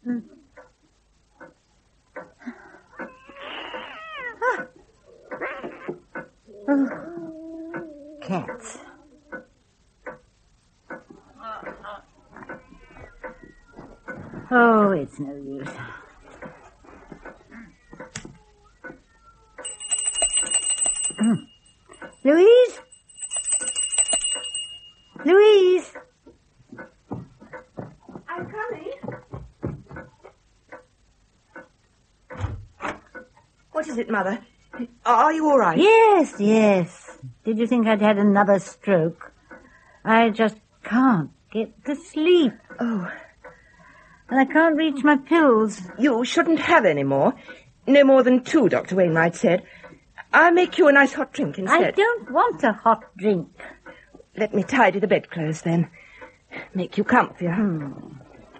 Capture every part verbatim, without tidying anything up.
Mm. Ah. Oh. Cats. Oh, it's no use. Mm. Louise? Louise? I'm coming. What is it, Mother? Are you all right? Yes, yes. Did you think I'd had another stroke? I just can't get to sleep. Oh. And I can't reach my pills. You shouldn't have any more. No more than two, Doctor Wainwright said. I'll make you a nice hot drink instead. I don't want a hot drink. Let me tidy the bedclothes, then. Make you comfier. Hmm.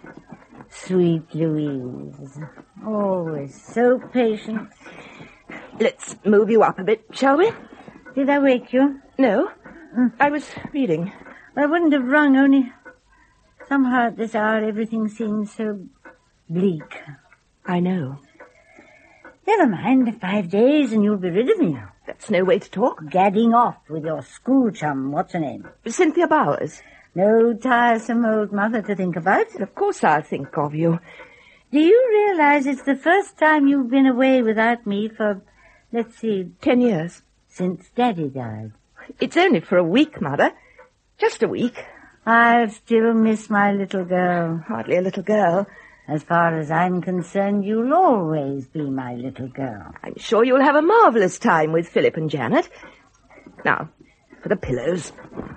Sweet Louise. Always so patient. Let's move you up a bit, shall we? Did I wake you? No. Mm. I was reading. I wouldn't have rung, only somehow at this hour everything seems so bleak. I know. Never mind, five days and you'll be rid of me. That's no way to talk. Gadding off with your school chum, what's her name? Cynthia Bowers. No tiresome old mother to think about. Of course I'll think of you. Do you realize it's the first time you've been away without me for, let's see... Ten years. Since Daddy died. It's only for a week, Mother. Just a week. I'll still miss my little girl. Hardly a little girl. As far as I'm concerned, you'll always be my little girl. I'm sure you'll have a marvellous time with Philip and Janet. Now, for the pillows.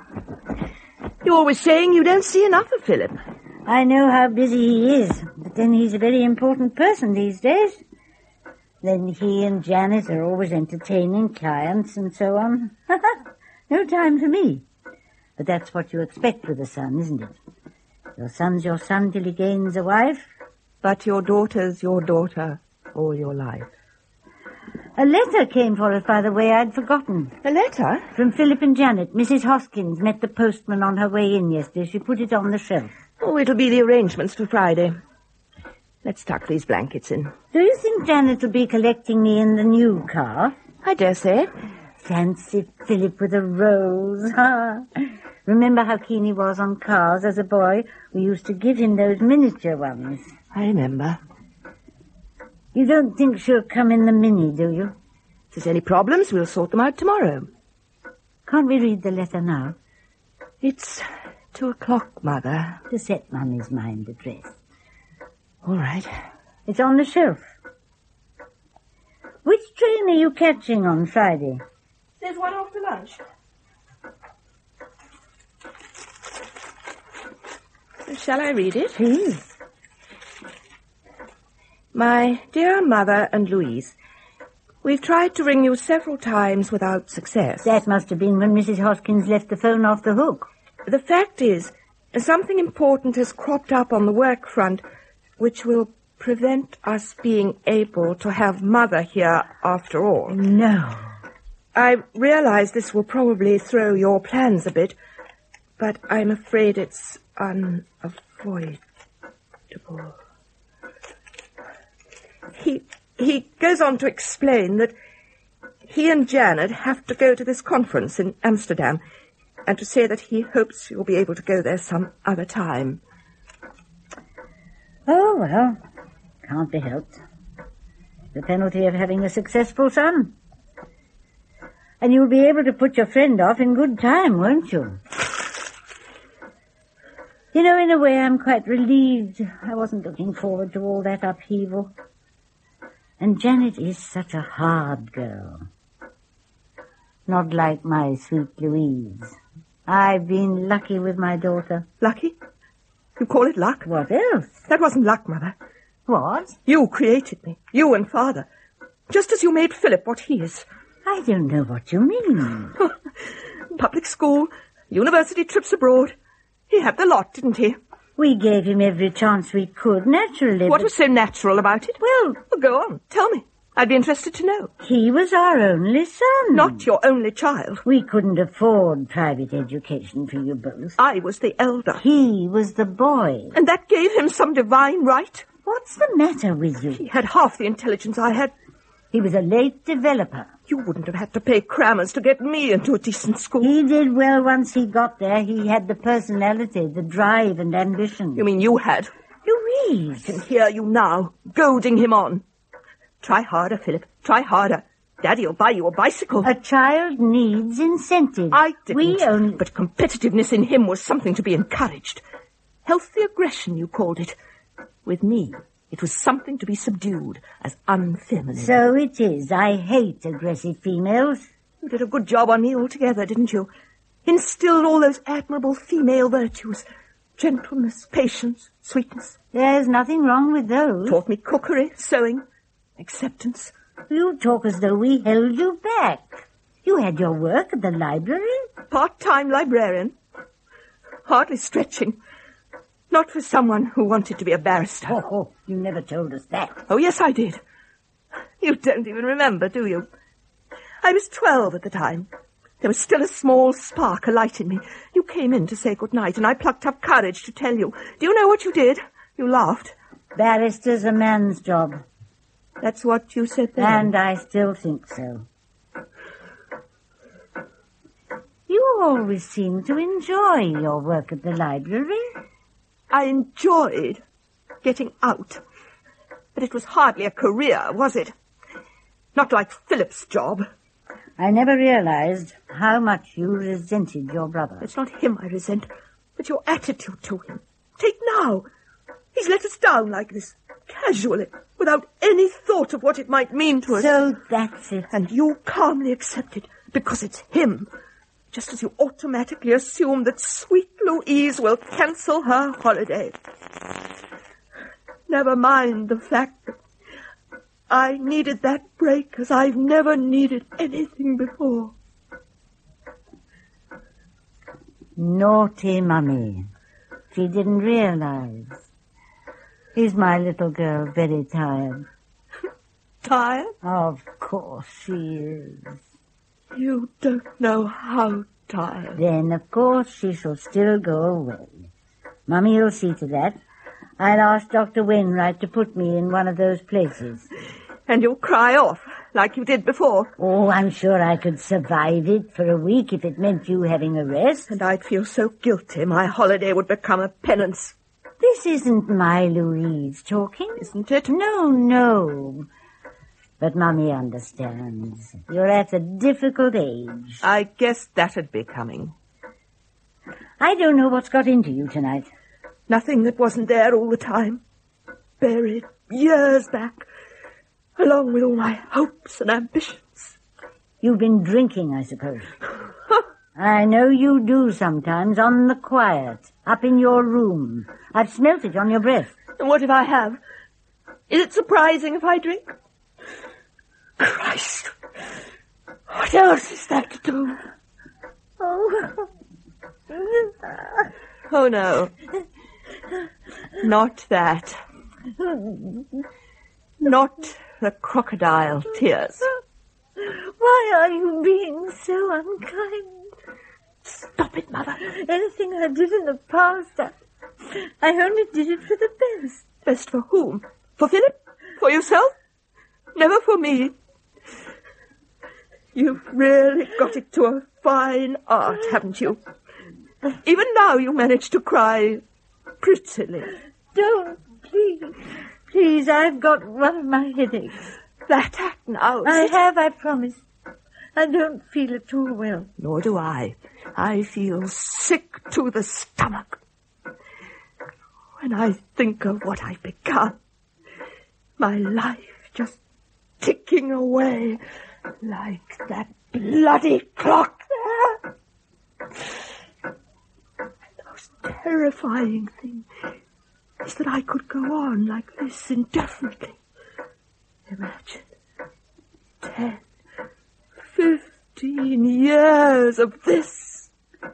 You're always saying you don't see enough of Philip. I know how busy he is, but then he's a very important person these days. Then he and Janet are always entertaining clients and so on. No time for me. But that's what you expect with a son, isn't it? Your son's your son till he gains a wife. But your daughter's your daughter all your life. A letter came for us, by the way. I'd forgotten. A letter? From Philip and Janet. Missus Hoskins met the postman on her way in yesterday. She put it on the shelf. Oh, it'll be the arrangements for Friday. Let's tuck these blankets in. Do you think Janet will be collecting me in the new car? I dare say. Fancy Philip with a rose. Remember how keen he was on cars as a boy? We used to give him those miniature ones. I remember. You don't think she'll come in the Mini, do you? If there's any problems, we'll sort them out tomorrow. Can't we read the letter now? It's two o'clock, Mother. To set Mummy's mind at rest. All right. It's on the shelf. Which train are you catching on Friday? There's one after lunch. Shall I read it? Please. My dear Mother and Louise, we've tried to ring you several times without success. That must have been when Missus Hoskins left the phone off the hook. The fact is, something important has cropped up on the work front which will prevent us being able to have Mother here after all. No. I realize this will probably throw your plans a bit, but I'm afraid it's unavoidable. He, he goes on to explain that he and Janet have to go to this conference in Amsterdam, and to say that he hopes you'll be able to go there some other time. Oh, well, can't be helped. The penalty of having a successful son. And you'll be able to put your friend off in good time, won't you? You know, in a way, I'm quite relieved. I wasn't looking forward to all that upheaval. And Janet is such a hard girl. Not like my sweet Louise. I've been lucky with my daughter. Lucky? You call it luck? What else? That wasn't luck, Mother. What? You created me. You and Father. Just as you made Philip what he is. I don't know what you mean. Public school, university trips abroad. He had the lot, didn't he? We gave him every chance we could, naturally. What but... was so natural about it? Well, well, go on. Tell me. I'd be interested to know. He was our only son. Not your only child. We couldn't afford private education for you both. I was the elder. He was the boy. And that gave him some divine right? What's the matter with you? He had half the intelligence I had. He was a late developer. You wouldn't have had to pay crammers to get me into a decent school. He did well once he got there. He had the personality, the drive and ambition. You mean you had? Louise! I can hear you now, goading him on. Try harder, Philip. Try harder. Daddy'll buy you a bicycle. A child needs incentive. I didn't. We only... But competitiveness in him was something to be encouraged. Healthy aggression, you called it. With me, it was something to be subdued as unfeminine. So it is. I hate aggressive females. You did a good job on me altogether, didn't you? Instilled all those admirable female virtues. Gentleness, patience, sweetness. There's nothing wrong with those. Taught me cookery, sewing, acceptance. You talk as though we held you back. You had your work at the library. Part-time librarian. Hardly stretching. Not for someone who wanted to be a barrister. Oh, oh, you never told us that. Oh, yes, I did. You don't even remember, do you? I was twelve at the time. There was still a small spark alight in me. You came in to say good night, and I plucked up courage to tell you. Do you know what you did? You laughed. Barrister's a man's job. That's what you said then. And I still think so. You always seem to enjoy your work at the library. I enjoyed getting out. But it was hardly a career, was it? Not like Philip's job. I never realized how much you resented your brother. It's not him I resent, but your attitude to him. Take now. He's let us down like this, casually, without any thought of what it might mean to us. So that's it. And you calmly accept it because it's him. Just as you automatically assume that sweet Louise will cancel her holiday. Never mind the fact that I needed that break as I've never needed anything before. Naughty Mummy. She didn't realize. Is my little girl very tired? Tired? Of course she is. You don't know how tired. Then, of course, she shall still go away. Mummy'll see to that. I'll ask Doctor Wainwright to put me in one of those places. And you'll cry off, like you did before. Oh, I'm sure I could survive it for a week if it meant you having a rest. And I'd feel so guilty my holiday would become a penance. This isn't my Louise talking. Isn't it? No, no. But Mummy understands. You're at a difficult age. I guess that'd be coming. I don't know what's got into you tonight. Nothing that wasn't there all the time. Buried years back, along with all my hopes and ambitions. You've been drinking, I suppose. I know you do sometimes, on the quiet, up in your room. I've smelt it on your breath. And what if I have? Is it surprising if I drink? Christ! What else is that to do? Oh. Oh, no. Not that. Not the crocodile tears. Why are you being so unkind? Stop it, Mother. Anything I did in the past, I, I only did it for the best. Best for whom? For Philip? For yourself? Never for me. You've really got it to a fine art, haven't you? Even now you manage to cry prettily. Don't, please. Please, I've got one of my headaches. That act now. I have, I promise. I don't feel at all well. Nor do I. I feel sick to the stomach. When I think of what I've become, my life just ticking away like that bloody clock there. The most terrifying thing is that I could go on like this indefinitely. Imagine, ten, fifteen years of this.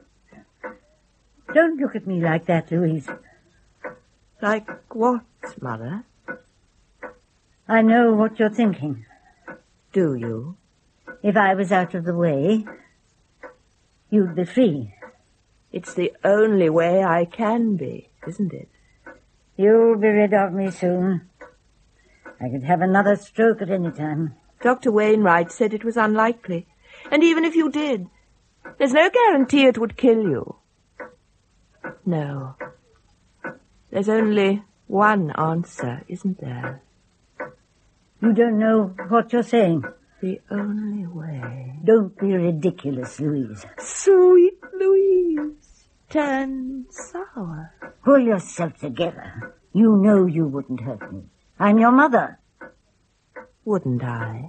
Don't look at me like that, Louise. Like what, Mother? I know what you're thinking. Do you? If I was out of the way, you'd be free. It's the only way I can be, isn't it? You'll be rid of me soon. I could have another stroke at any time. Doctor Wainwright said it was unlikely. And even if you did, there's no guarantee it would kill you. No. There's only one answer, isn't there? You don't know what you're saying. The only way. Don't be ridiculous, Louise. Sweet Louise, turn sour. Pull yourself together. You know you wouldn't hurt me. I'm your mother. Wouldn't I?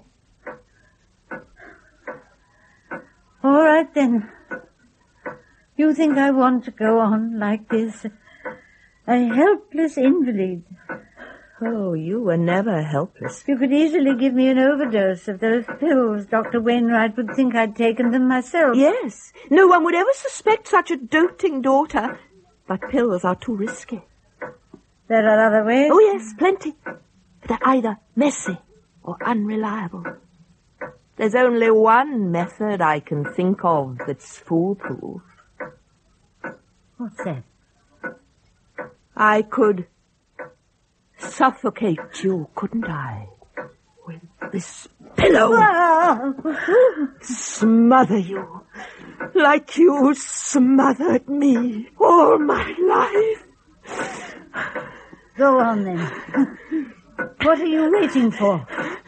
All right, then. You think I want to go on like this? A helpless invalid. Oh, you were never helpless. You could easily give me an overdose of those pills. Doctor Wainwright would think I'd taken them myself. Yes. No one would ever suspect such a doting daughter. But pills are too risky. There are other ways? Oh, yes, plenty. But they're either messy or unreliable. There's only one method I can think of that's foolproof. What's that? I could suffocate you, couldn't I? With this pillow. Ah! Smother you. Like you smothered me all my life. Go on, then. What are you waiting for?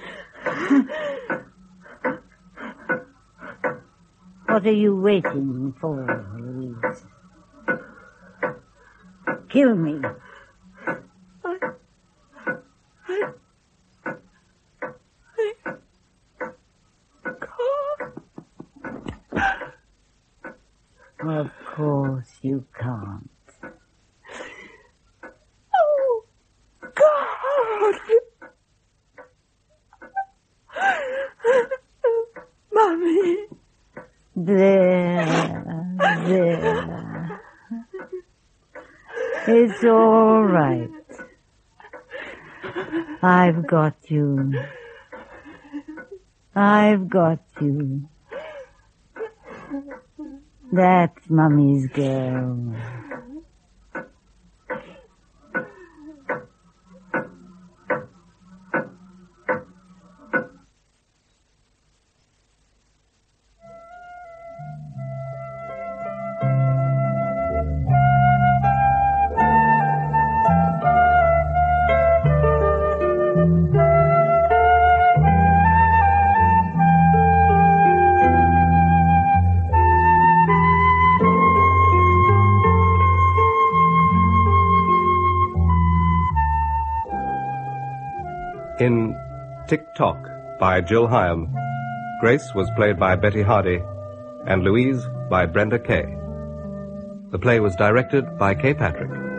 What are you waiting for, Louise? Kill me. I, I, I can't. Of course you can't. Oh, God! Mummy. There, there. It's all right. I've got you. I've got you. That's Mummy's girl. In Tick-Tock by Jill Hyam, Grace was played by Betty Hardy and Louise by Brenda Kay. The play was directed by Kay Patrick.